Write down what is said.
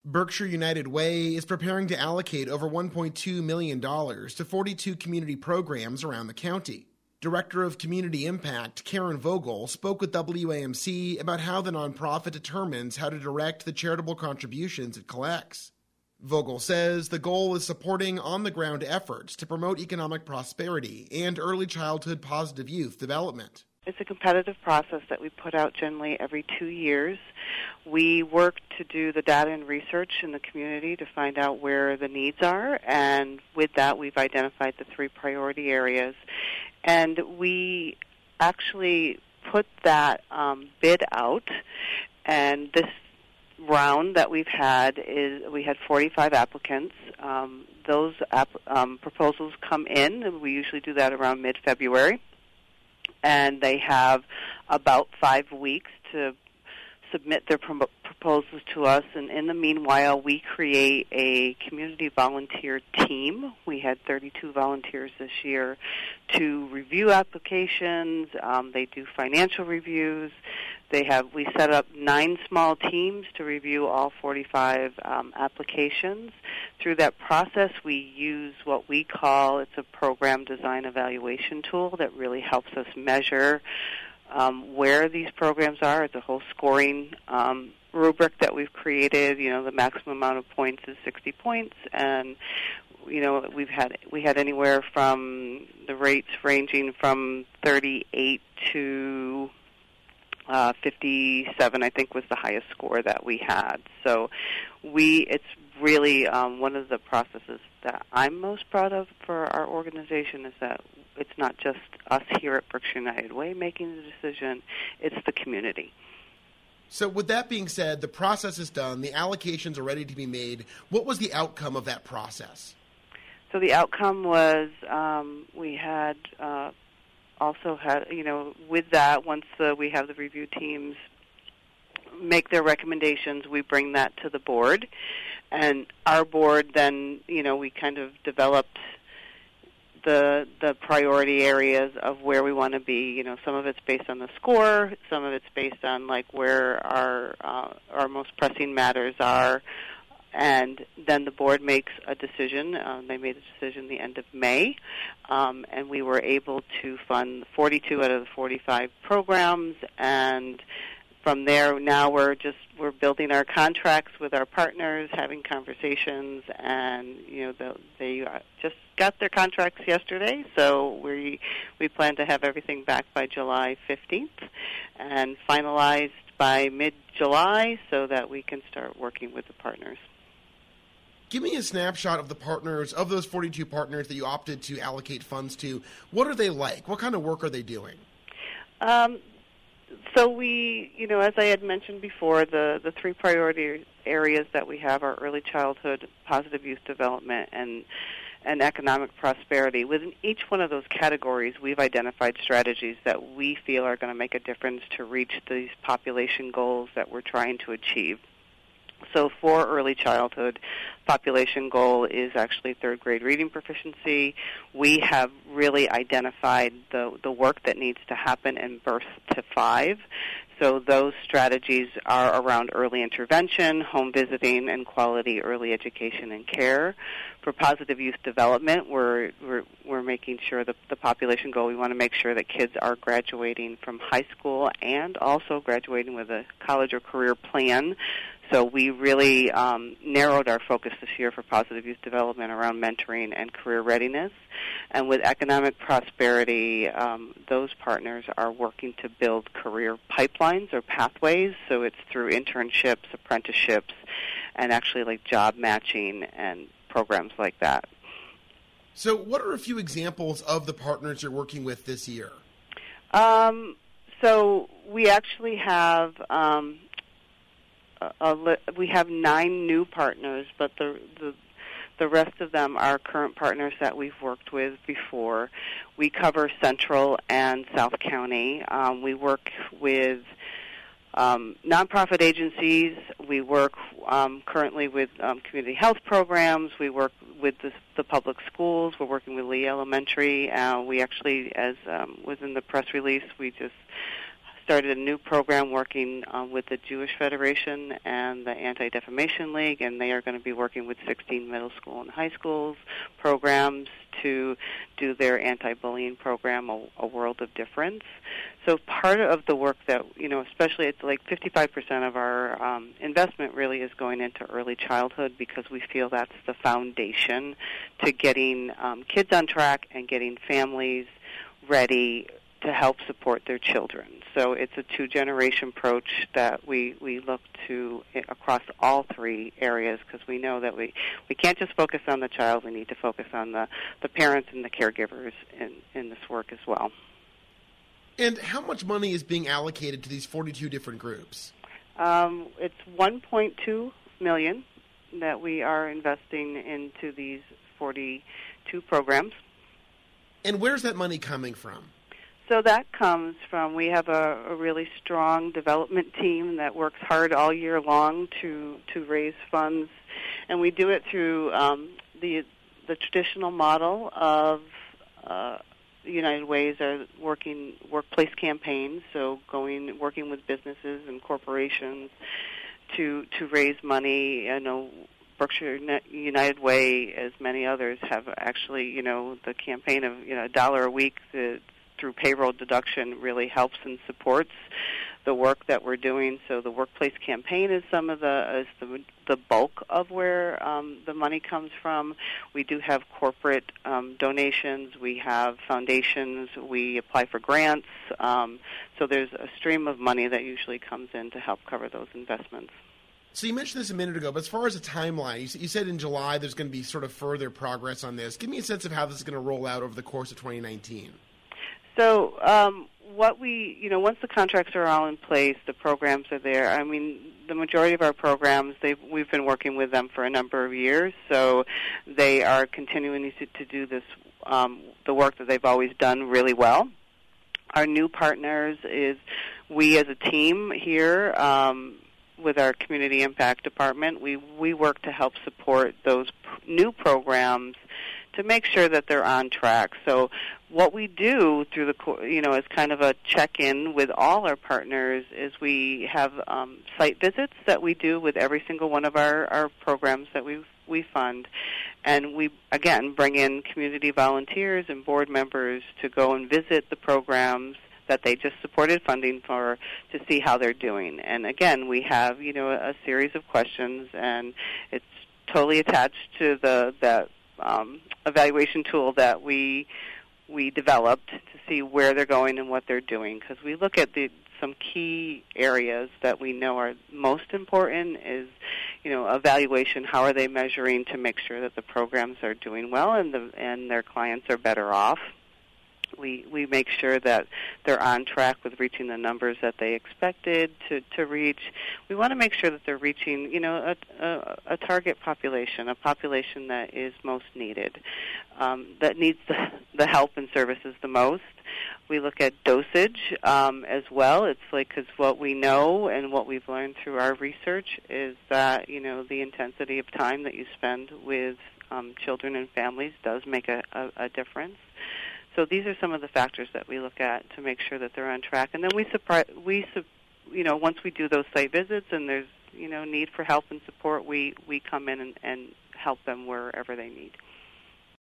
Berkshire United Way is preparing to allocate over $1.2 million to 42 community programs around the county. Director of Community Impact, Karen Vogel, spoke with WAMC about how the nonprofit determines how to direct the charitable contributions it collects. Vogel says the goal is supporting on-the-ground efforts to promote economic prosperity and early childhood positive youth development. It's a competitive process that we put out generally every 2 years. We work to do the data and research in the community to find out where the needs are, and with that we've identified the 3 priority areas. And we actually put that bid out, and this round that we've had we had 45 applicants. Those proposals come in, and we usually do that around mid-February. And they have about 5 weeks to submit their proposals to us. And in the meanwhile, we create a community volunteer team. We had 32 volunteers this year to review applications. They do financial reviews. We set up 9 small teams to review all 45 applications. Through that process, we use what we call, it's a program design evaluation tool that really helps us measure where these programs are. It's a whole scoring rubric that we've created. The maximum amount of points is 60 points, and we had anywhere from the rates ranging from 38 to 57, I think, was the highest score that we had. So it's really one of the processes that I'm most proud of for our organization is that it's not just us here at Berkshire United Way making the decision, it's the community. So with that being said, the process is done, the allocations are ready to be made. What was the outcome of that process? So the outcome was we had also had, with that, once we have the review teams make their recommendations, we bring that to the board. And our board then, we kind of developed the priority areas of where we want to be. Some of it's based on the score, some of it's based on where our most pressing matters are. And then the board makes a decision. They made a decision the end of May, and we were able to fund 42 out of the 45 programs. And from there, now we're building our contracts with our partners, having conversations, and they just got their contracts yesterday. So we plan to have everything back by July 15th and finalized by mid-July, so that we can start working with the partners. Give me a snapshot of the partners, of those 42 partners that you opted to allocate funds to. What are they like? What kind of work are they doing? So we, as I had mentioned before, the 3 priority areas that we have are early childhood, positive youth development, and economic prosperity. Within each one of those categories, we've identified strategies that we feel are going to make a difference to reach these population goals that we're trying to achieve. So for early childhood, population goal is actually 3rd grade reading proficiency. We have really identified the work that needs to happen in birth to 5. So those strategies are around early intervention, home visiting, and quality early education and care. For positive youth development, we're making sure that the population goal, we want to make sure that kids are graduating from high school and also graduating with a college or career plan. So we really narrowed our focus this year for positive youth development around mentoring and career readiness. And with economic prosperity, those partners are working to build career pipelines or pathways. So it's through internships, apprenticeships, and actually job matching and programs like that. So what are a few examples of the partners you're working with this year? So we actually have... we have 9 new partners, but the rest of them are current partners that we've worked with before. We cover Central and South County. We work with nonprofit agencies. We work currently with community health programs. We work with the public schools. We're working with Lee Elementary. We actually, as was in the press release, we just started a new program working with the Jewish Federation and the Anti-Defamation League, and they are going to be working with 16 middle school and high schools programs to do their anti-bullying program, A World of Difference. So part of the work that, especially it's like 55% of our investment really is going into early childhood, because we feel that's the foundation to getting kids on track and getting families ready to help support their children. So it's a two-generation approach that we look to across all three areas, because we know that we can't just focus on the child. We need to focus on the parents and the caregivers in this work as well. And how much money is being allocated to these 42 different groups? It's $1.2 million that we are investing into these 42 programs. And where's that money coming from? So that comes from, we have a really strong development team that works hard all year long to raise funds, and we do it through the traditional model of United Way's are working workplace campaigns, so working with businesses and corporations to raise money. I know Berkshire United Way, as many others, have actually, the campaign of $1 a week through payroll deduction really helps and supports the work that we're doing. So the workplace campaign is the bulk of where the money comes from. We do have corporate donations. We have foundations. We apply for grants. So there's a stream of money that usually comes in to help cover those investments. So you mentioned this a minute ago, but as far as a timeline, you said in July there's going to be sort of further progress on this. Give me a sense of how this is going to roll out over the course of 2019. So once the contracts are all in place, the programs are there. I mean, the majority of our programs, we've been working with them for a number of years, so they are continuing to do this, the work that they've always done really well. Our new partners is we as a team here with our Community Impact Department. We work to help support those new programs to make sure that they're on track. So what we do through as kind of a check-in with all our partners is we have site visits that we do with every single one of our programs that we fund. And we, again, bring in community volunteers and board members to go and visit the programs that they just supported funding for to see how they're doing. And again, we have, a series of questions, and it's totally attached to that evaluation tool that we developed to see where they're going and what they're doing, because we look at some key areas that we know are most important is, evaluation. How are they measuring to make sure that the programs are doing well and their clients are better off? We make sure that they're on track with reaching the numbers that they expected to reach. We want to make sure that they're reaching, a target population, a population that is most needed, that needs the help and services the most. We look at dosage as well. It's because what we know and what we've learned through our research is that, the intensity of time that you spend with children and families does make a difference. So these are some of the factors that we look at to make sure that they're on track. And then once we do those site visits and there's, need for help and support, we come in and help them wherever they need.